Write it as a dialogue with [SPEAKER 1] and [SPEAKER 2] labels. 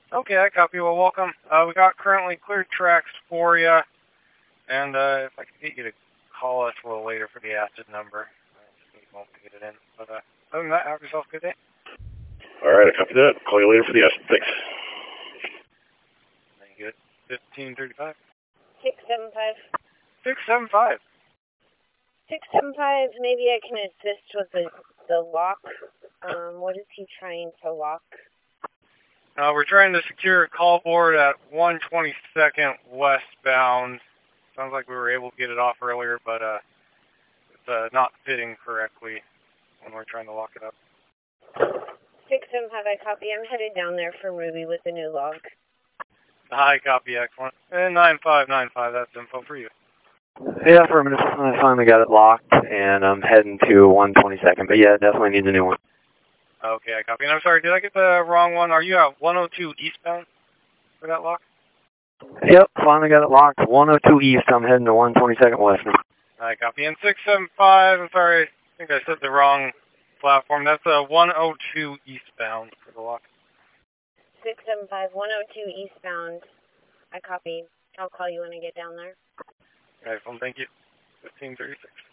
[SPEAKER 1] Okay, I copy. Well, welcome. We got currently cleared tracks for you, and if I could get you to call us a little later for the acid number, just need a moment to get it in. But other than that, have yourself a good day.
[SPEAKER 2] All right, I copy that. Call you later for the acid. Thanks.
[SPEAKER 1] Thank you. 1535.
[SPEAKER 3] 675.
[SPEAKER 1] 675.
[SPEAKER 3] 675, maybe I can assist with the lock. What is he trying to lock?
[SPEAKER 1] We're trying to secure a call board at 122nd westbound. Sounds like we were able to get it off earlier, but it's not fitting correctly when we're trying to lock it up.
[SPEAKER 3] 675, I copy. I'm headed down there for Ruby with the new log.
[SPEAKER 1] Hi, copy, excellent. And 9595, that's info for you.
[SPEAKER 4] Yeah, affirmative. I finally got it locked, and I'm heading to 122nd, but yeah, definitely needs a new one.
[SPEAKER 1] Okay, I copy. And I'm sorry, did I get the wrong one? Are you at 102 eastbound for that lock?
[SPEAKER 4] Yep, finally got it locked. 102 east, I'm heading to 122nd west now.
[SPEAKER 1] I copy. And 675, I'm sorry, I think I said the wrong platform. That's 102 eastbound for the lock.
[SPEAKER 3] 675, 102 eastbound. I copy. I'll call you when I get down there.
[SPEAKER 1] All right, well, thank you. 1536.